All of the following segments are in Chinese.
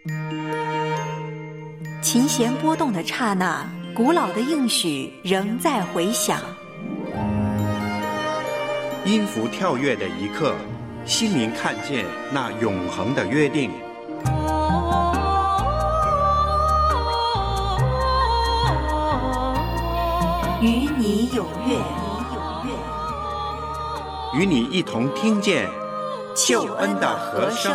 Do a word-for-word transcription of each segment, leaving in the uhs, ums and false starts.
琴弦波动的刹那，古老的应许仍在回响。 音符跳跃的一刻，心灵看见那永恒的约定。 与你有约， 与你一同听见救恩的和声。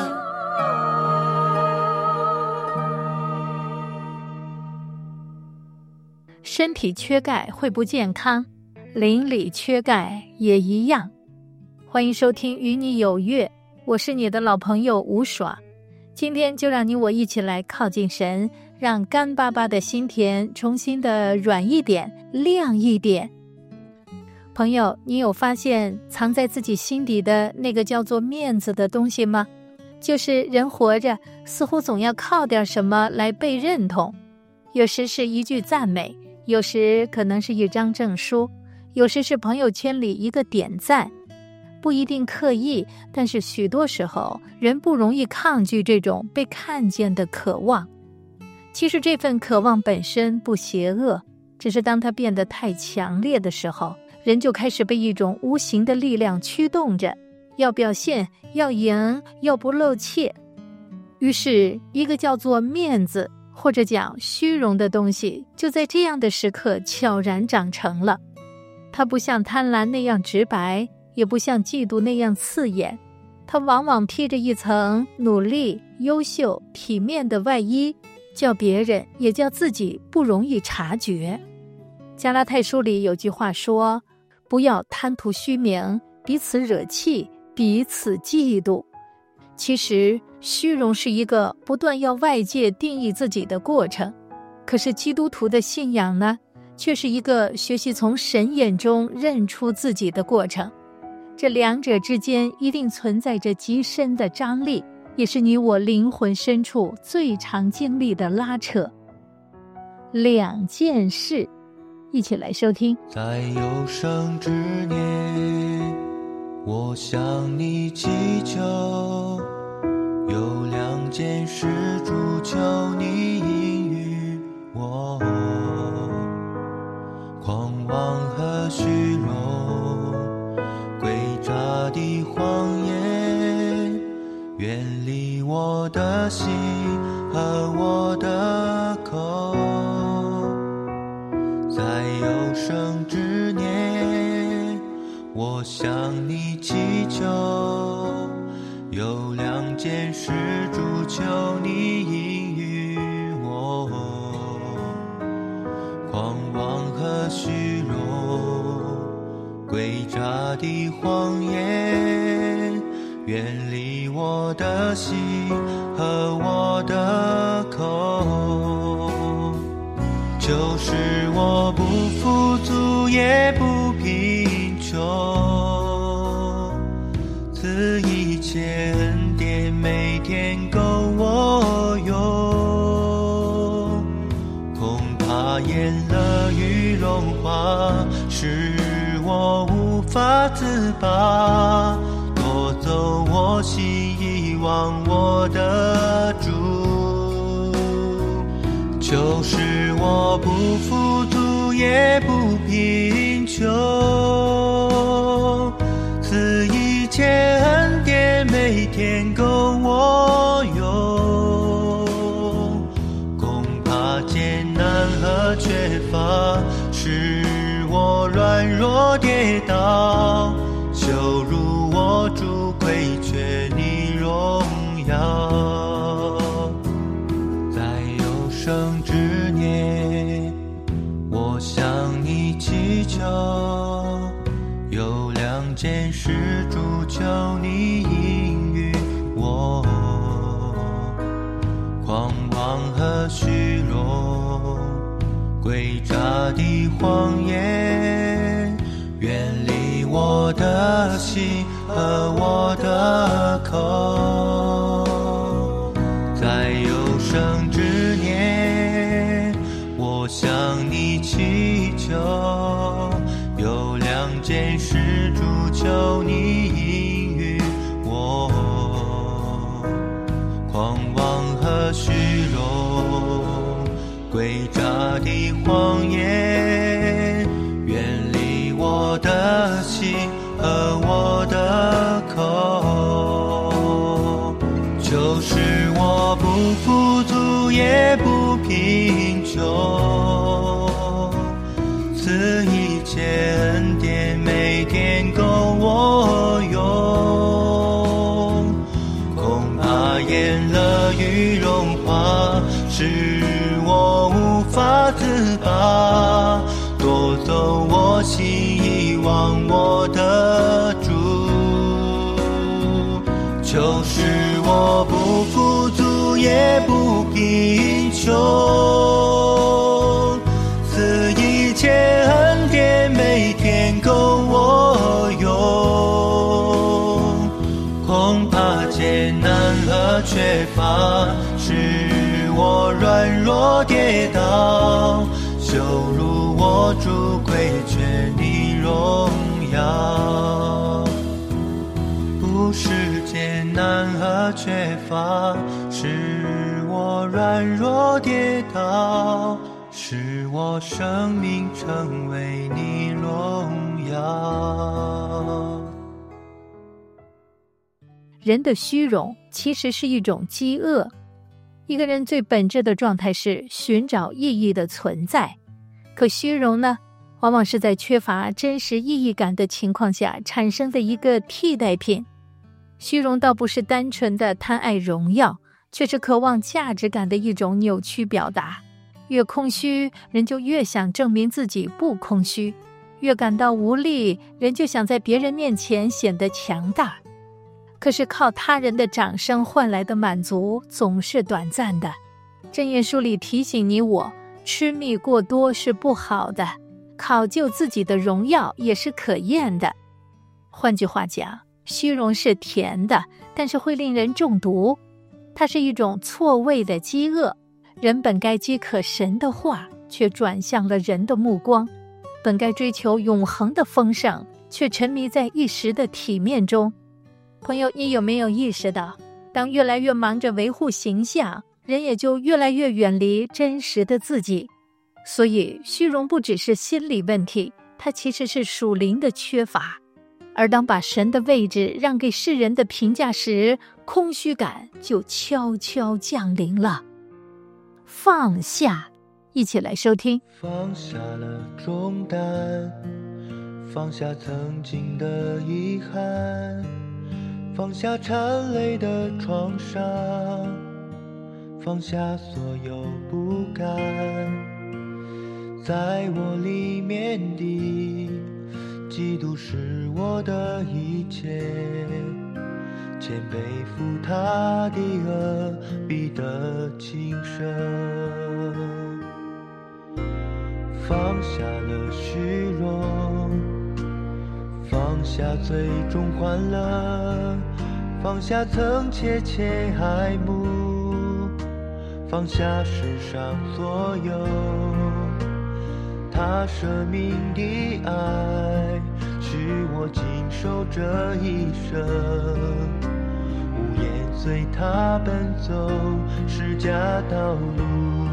身体缺钙会不健康，邻里缺钙也一样。欢迎收听与你有约，我是你的老朋友吴爽。今天就让你我一起来靠近神，让干巴巴的心田重新的软一点，亮一点。朋友，你有发现藏在自己心底的那个叫做面子的东西吗？就是人活着似乎总要靠点什么来被认同，有时是一句赞美，有时可能是一张证书，有时是朋友圈里一个点赞。不一定刻意，但是许多时候人不容易抗拒这种被看见的渴望。其实这份渴望本身不邪恶，只是当它变得太强烈的时候，人就开始被一种无形的力量驱动着，要表现，要赢，要不露怯。于是一个叫做面子或者讲虚荣的东西，就在这样的时刻悄然长成了。它不像贪婪那样直白，也不像嫉妒那样刺眼，它往往披着一层努力、优秀、体面的外衣，叫别人也叫自己不容易察觉。加拉太书里有句话说，不要贪图虚名，彼此惹气，彼此嫉妒。其实虚荣是一个不断要外界定义自己的过程，可是基督徒的信仰呢，却是一个学习从神眼中认出自己的过程。这两者之间一定存在着极深的张力，也是你我灵魂深处最常经历的拉扯。两件事，一起来收听。 在有生之年，我向你祈求，有两件事主求你应允我，狂妄和虚荣，诡诈的谎言，远离我的心和我的口。在有生之年，我向你祈求，有两件事主求你应允我，狂妄和虚荣，诡诈的谎言，远离我的心和我的口。就是我不富足也不贫穷，赐一切恩典每天够我用，恐怕厌乐与荣华使我无法自拔，夺走我心遗忘我的主。就是我不富足也不贫穷，赐一切恩典每天够我用，恐怕艰难和缺乏使我软弱跌倒，羞辱我主亏缺你荣耀。生之年，我向你祈求，有两件事主求你应允我，狂妄和虚荣，诡诈的谎言，远离我的心和我的口。在有生之年，我向你祈求，有两件事主求你应允我，狂妄和虚荣，诡诈的谎言，远离我的心和我的口。就是我不富足也不贫穷，赐一切恩典每天够我用。恐怕厌乐与荣华使我无法自拔，夺走我心遗忘我的主。就是我不富足也不贫穷，赐一切恩典每天够我用。恐怕艰难和缺乏使我软弱跌倒，羞辱我主亏缺你荣耀。不是艰难和缺乏使我软弱跌倒，使我生命成为你荣耀。 人的虚荣其实是一种饥饿，一个人最本质的状态是寻找意义的存在，可虚荣呢，往往是在缺乏真实意义感的情况下产生的一个替代品。虚荣倒不是单纯的贪爱荣耀，却是渴望价值感的一种扭曲表达。越空虚，人就越想证明自己不空虚；越感到无力，人就想在别人面前显得强大。可是靠他人的掌声换来的满足总是短暂的。箴言书里提醒你我，吃蜜过多是不好的，考究自己的荣耀也是可厌的。换句话讲，虚荣是甜的，但是会令人中毒。它是一种错位的饥饿，人本该饥渴神的话，却转向了人的目光；本该追求永恒的丰盛，却沉迷在一时的体面中。朋友，你有没有意识到，当越来越忙着维护形象，人也就越来越远离真实的自己？所以虚荣不只是心理问题，它其实是属灵的缺乏。而当把神的位置让给世人的评价时，空虚感就悄悄降临了。放下，一起来收听。 放下了重担，放下曾经的遗憾，放下缠累的创伤，放下所有不甘，在我里面的基督是我的一切，谦卑负他的恶，必得轻生。放下了虚荣，放下最终欢乐，放下曾切切爱慕，放下世上所有，他舍命的爱使我经受这一生，无言随他奔走十架道路，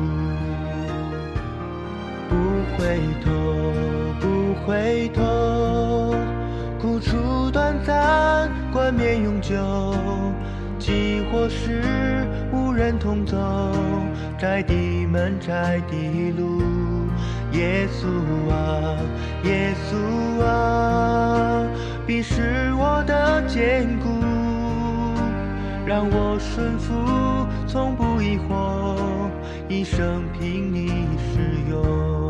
不回头不回头，苦楚短暂冠冕永久，即或是无人同走，窄的门窄的路，耶稣啊耶稣啊，必是我的坚固，让我顺服从不疑惑，一生凭你使用。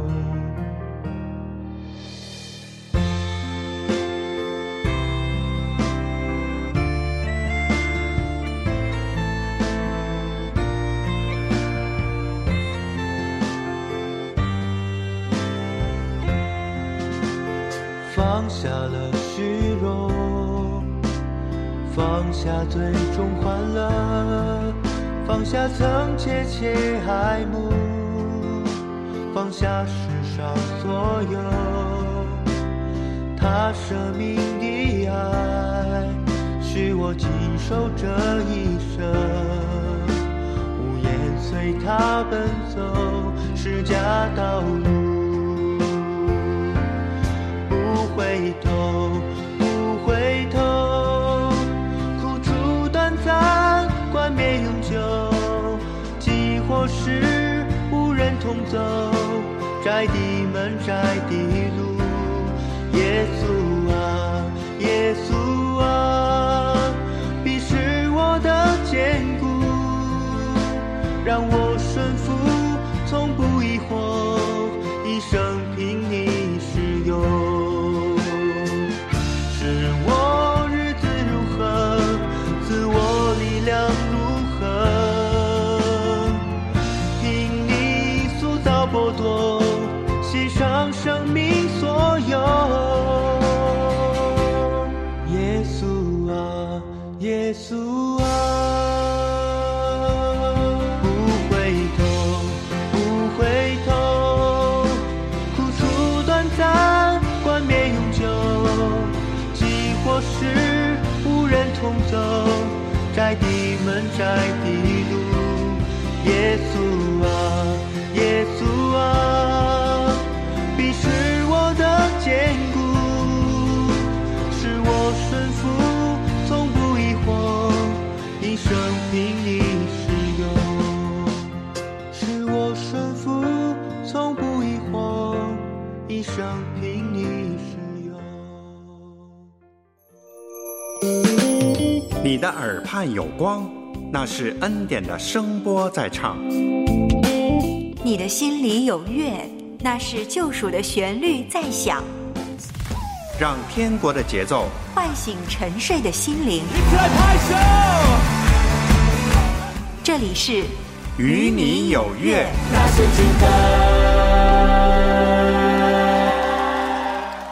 放下了虚荣，放下最终欢乐，放下曾切切爱慕，放下世上所有，他舍命的爱使我经受这一生，无随他奔走十架道路，不回头不回头，苦楚短暂冠冕永久，即或是无人同走，窄的门窄的路，耶稣啊耶稣啊，必是我的坚固，让我顺服从不疑惑，一生凭你使用。是我日子如何，赐我力量如何，凭你塑造剥夺，献上生命所有。耶稣啊耶稣啊，不回头不回头，苦楚短暂冠冕永久，即或是无人同走，窄的门窄的路，耶稣啊耶稣啊，必是我的坚固，是我顺服从不疑惑，一生凭你使用，是我顺服从不疑惑，一生凭你使用。 你的耳畔有光，那是恩典的声波在唱； 你的心里有乐，那是救赎的旋律在响。 让天国的节奏唤醒沉睡的心灵。 一起来拍手！ 这里是与你有约。 那是真的。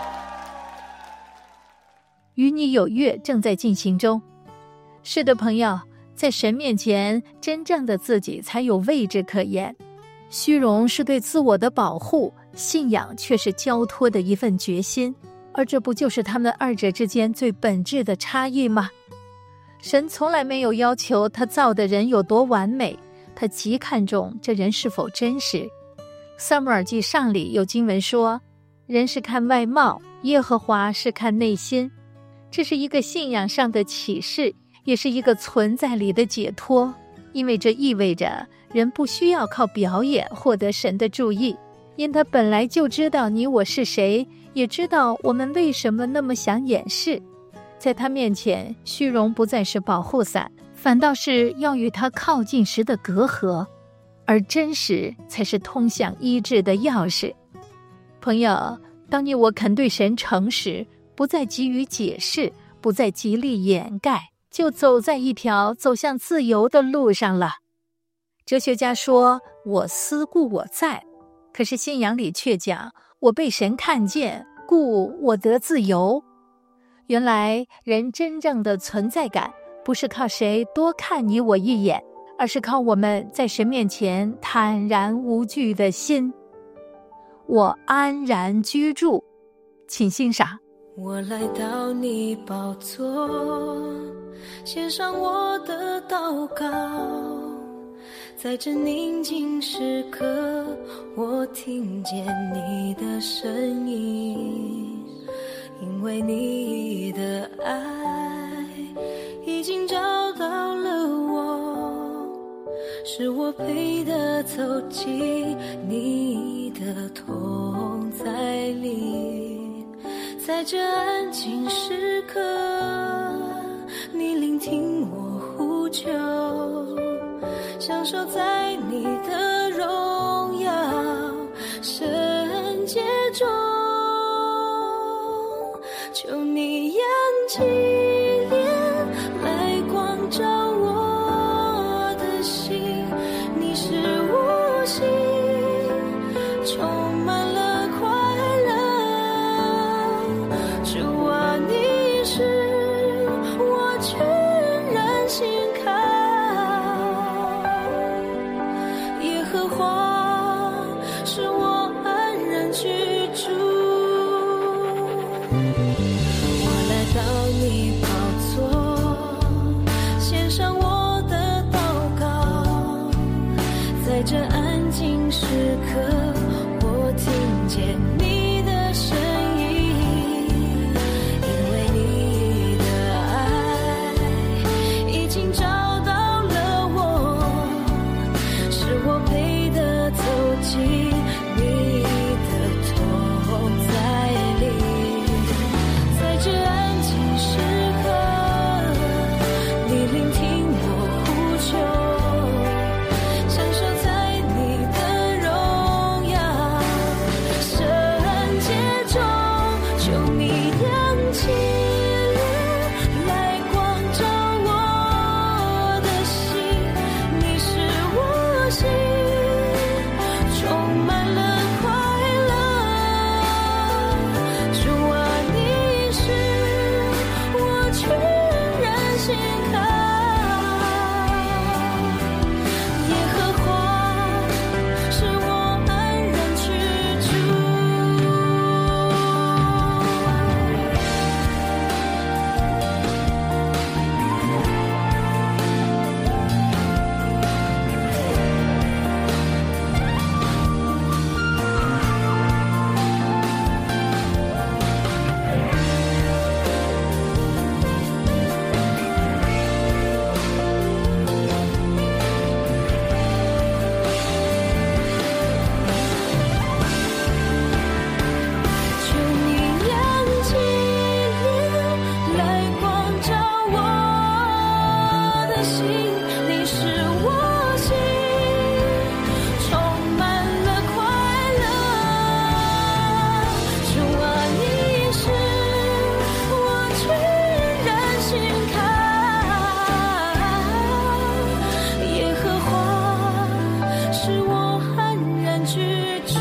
与你有约正在进行中。是的，朋友，在神面前，真正的自己才有位置可言。虚荣是对自我的保护，信仰却是交托的一份决心。而这不就是他们二者之间最本质的差异吗？神从来没有要求他造的人有多完美，他极看重这人是否真实。撒母耳记上里有经文说，人是看外貌，耶和华是看内心。这是一个信仰上的启示，也是一个存在里的解脱，因为这意味着人不需要靠表演获得神的注意，因他本来就知道你我是谁，也知道我们为什么那么想掩饰。在他面前，虚荣不再是保护伞，反倒是要与他靠近时的隔阂，而真实才是通向医治的钥匙。朋友，当你我肯对神诚实，不再急于解释，不再极力掩盖，就走在一条走向自由的路上了。哲学家说，我思故我在，可是信仰里却讲，我被神看见，故我得自由。原来人真正的存在感，不是靠谁多看你我一眼，而是靠我们在神面前坦然无惧的心。我安然居住，请欣赏。 我来到你宝座，献上我的祷告，在这宁静时刻，我听见你的声音，因为你的爱已经找到了我，是我配得走进你的同在里。在这安静时刻，你聆听我呼求，享受在你的荣耀圣洁中，求你扬起脸来光照我的心，你是我心充满了快乐，主啊，你是我全然心靠， 见你的身影，因为你的爱已经找到了我，是我配得走进你的同在里，在这安静时刻，你聆听我呼求，享受在你的荣耀，圣洁中求你亮起脸来光照我的心，你是我心充满了快乐，主啊，你是我全然心靠，耶和华是我安然居住。求你亮起脸来光照我的心，你是我心充满了快乐，主啊，你是我全然心靠，耶和华是我安然居住，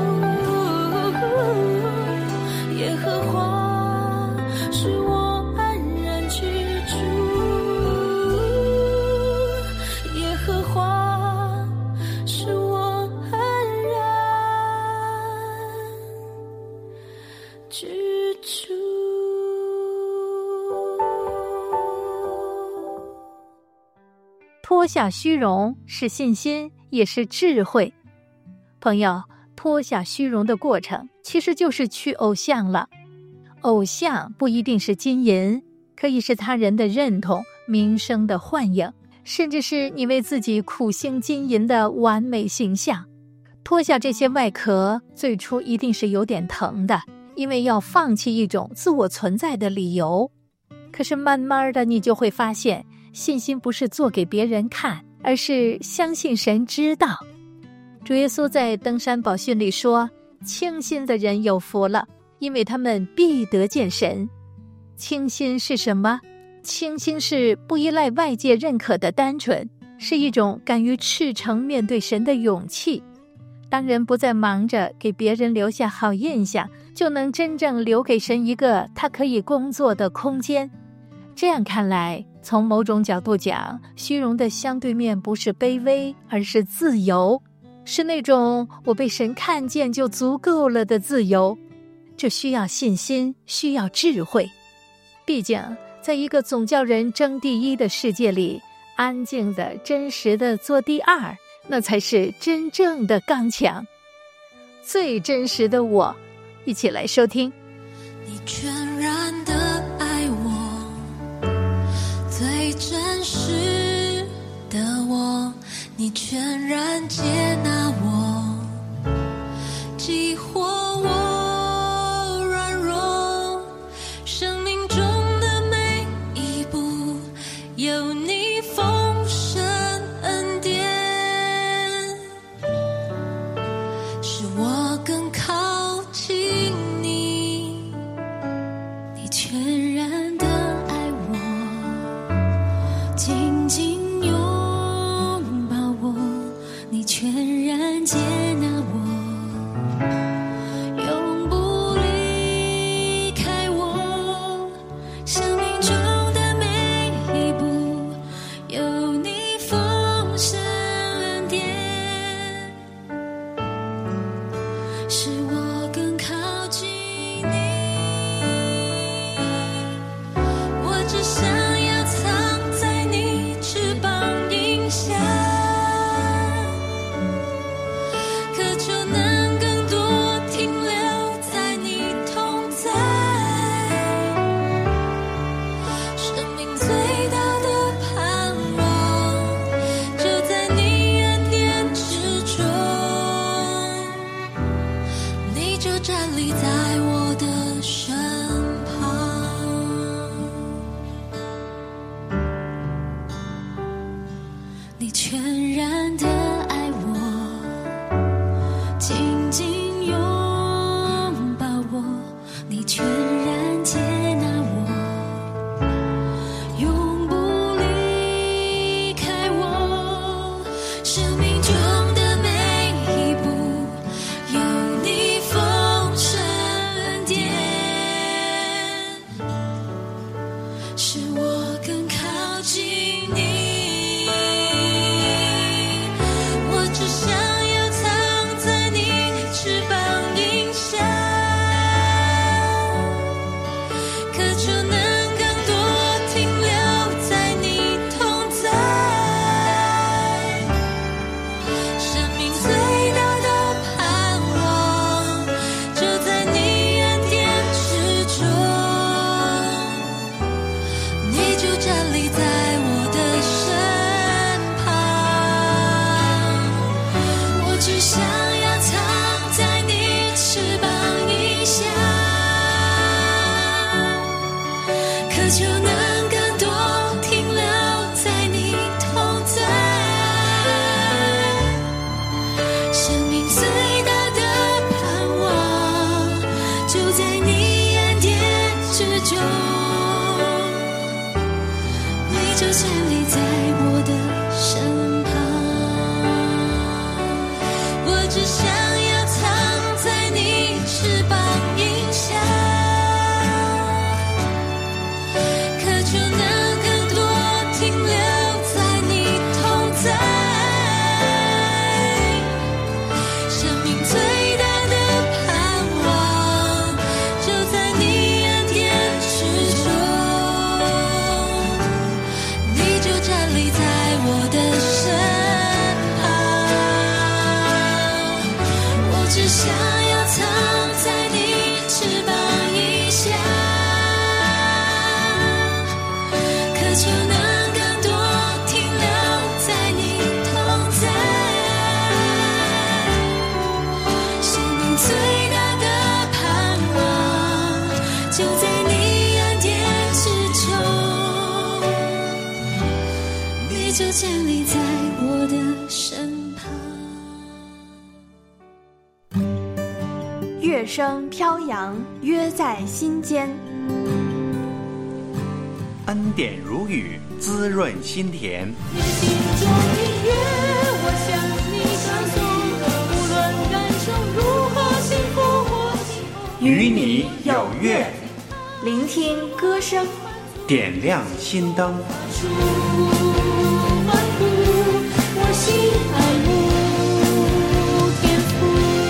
耶和华是我安然居住，耶和华是我安然居住。 脱下虚荣是信心，也是智慧。朋友，脱下虚荣的过程其实就是去偶像了。偶像不一定是金银，可以是他人的认同、名声的幻影，甚至是你为自己苦心经营的完美形象。脱下这些外壳，最初一定是有点疼的，因为要放弃一种自我存在的理由。可是慢慢的，你就会发现，信心不是做给别人看，而是相信神知道。主耶稣在登山宝训里说，清心的人有福了，因为他们必得见神。清心是什么？清心是不依赖外界认可的单纯，是一种敢于赤诚面对神的勇气。当人不再忙着给别人留下好印象，就能真正留给神一个他可以工作的空间。这样看来，从某种角度讲，虚荣的相对面不是卑微，而是自由，是那种我被神看见就足够了的自由。这需要信心，需要智慧。毕竟在一个总叫人争第一的世界里，安静的真实的做第二，那才是真正的刚强。最真实的我，一起来收听。 你全然的爱我，最真实的我，你全然接纳我，激活我软弱，生命中的每一步有你丰盛恩典，使我更靠近你，你全然的爱我，紧紧拥抱我，你全然接纳我，永不离开我，生命中的每一步有你丰盛恩典，使我更靠近你，我只想要藏在你全然的爱我，紧紧拥抱我，你全然接纳我，永不离开我。生命中的每一步有你丰盛恩典，使我更靠近你。只想要藏在你翅膀荫下，渴求能更多停留在你同在。生命最大的盼望就在你恩典之中，你就站立在我的身旁，只想要藏在你翅膀荫下，渴求能更多停留在你同在。生命最大的盼望就在你恩典之中，你就站立在我的身旁。只想要藏在你翅膀荫下，渴求能更多停留在你同在。生命最大的盼望就在你恩典之中，你就站立在我的身只想要藏在你翅膀荫下，渴求能更多停留在你同在。生命最大的盼望就在你恩典之中，你就站立在我的身旁。 乐声飘扬，约在心间。 恩典如雨，滋润心田。 你的心中音乐，我向你唱颂，无论感受如何幸福或幸福， 与你有约， 聆听歌声， 点亮心灯。 我心爱慕天父。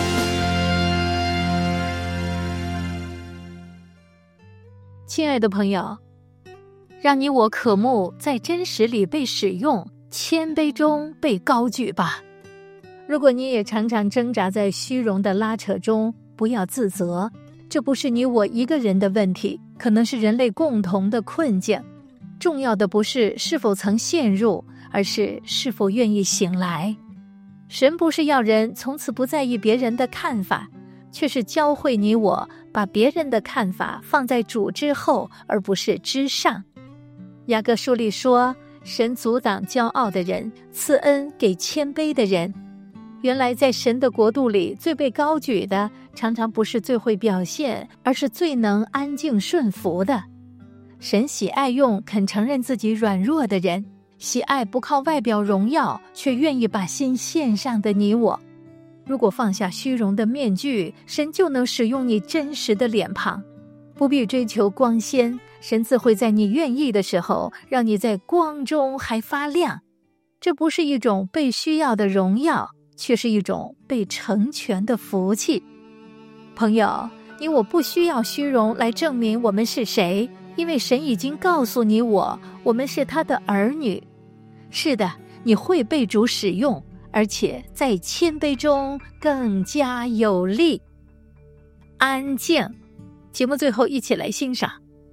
亲爱的朋友，让你我渴慕在真实里被使用，谦卑中被高举吧。如果你也常常挣扎在虚荣的拉扯中，不要自责，这不是你我一个人的问题，可能是人类共同的困境。重要的不是是否曾陷入，而是是否愿意醒来。神不是要人从此不在意别人的看法，却是教会你我把别人的看法放在主之后，而不是之上。雅各书里说，神阻挡骄傲的人，赐恩给谦卑的人。原来在神的国度里，最被高举的常常不是最会表现，而是最能安静顺服的。神喜爱用肯承认自己软弱的人，喜爱不靠外表荣耀，却愿意把心献上的你我。如果放下虚荣的面具，神就能使用你真实的脸庞。不必追求光鲜，神自会在你愿意的时候，让你在光中还发亮。这不是一种被需要的荣耀，却是一种被成全的福气。朋友，你我不需要虚荣来证明我们是谁，因为神已经告诉你我，我们是他的儿女。是的，你会被主使用，而且在谦卑中更加有力。安静，节目最后一起来欣赏。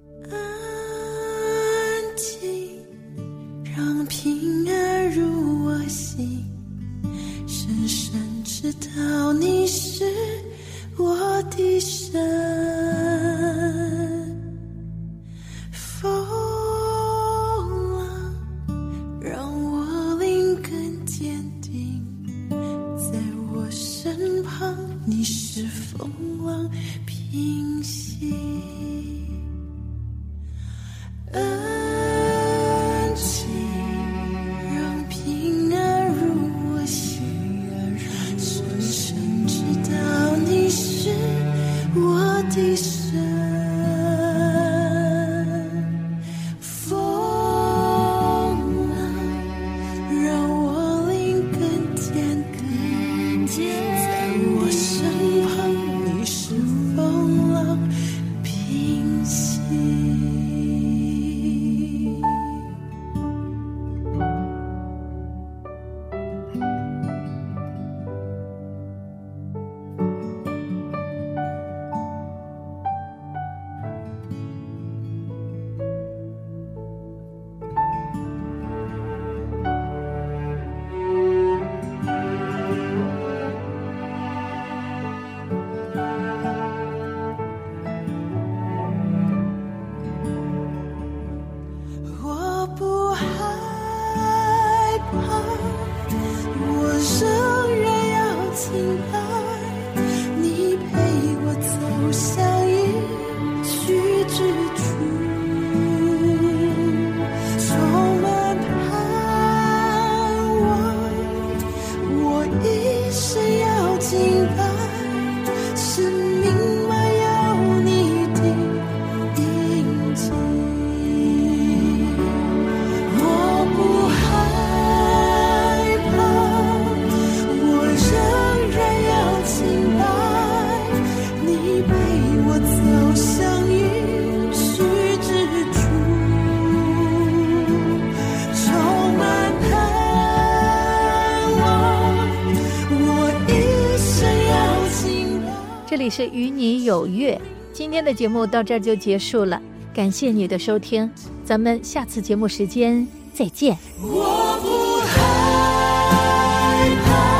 安静，让平安入我心，深深知道你是我的神。风浪让我灵跟风浪平息，安静让平安入我心，深深知道你是我的神。风浪让我灵更甜更甜，在我身旁你是风浪平息。我不害怕，我仍然要敬拜，你陪我走向应许之处，充满盼望，我一生要敬拜，生命满有你的印记。我不害怕，我仍然要敬拜，你陪我走向应许之处，充满盼望，我一生要敬拜。 这里是与你有约，今天的节目到这儿就结束了，感谢你的收听，咱们下次节目时间再见。 我不害怕。